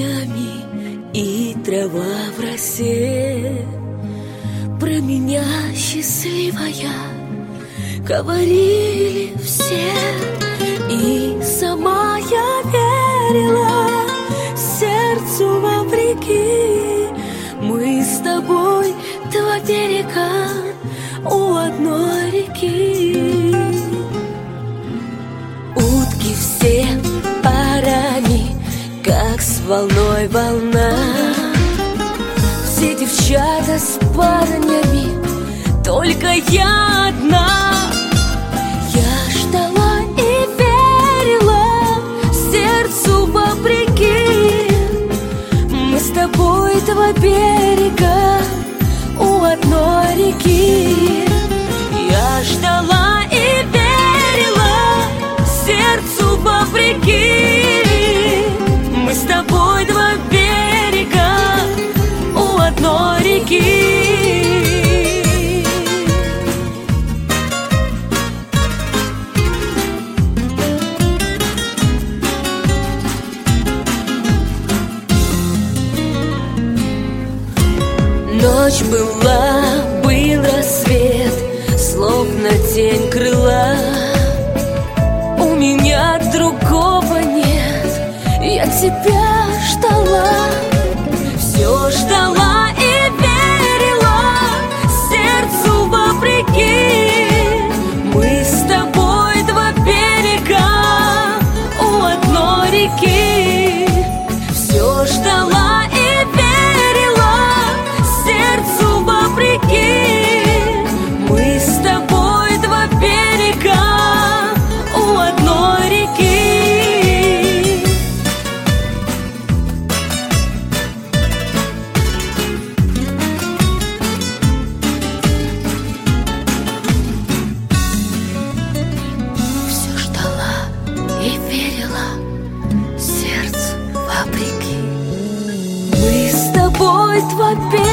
тенями и трава в росе. Про меня счастливая говорили все, и сама я верила сердцу вопреки. Мы с тобой два берега у одной реки. Утки все парами, как с волной волна. Все девчата с парнями, только я одна. Я ждала и верила сердцу вопреки. Мы с тобой два берега у одной реки. Я ждала и верила сердцу вопреки. Мы с тобой два берега у одной реки. Ночь была, был рассвет, словно тень крыла. У меня другого нет, я тебя ждала. Все ждала и верила сердцу вопреки. Мы с тобой два берега у одной реки. Все ждала и верила сердцу вопреки. Мы с тобой два берега у одной реки. Все ждала и верила сердцу вопреки. Мы с тобой два берега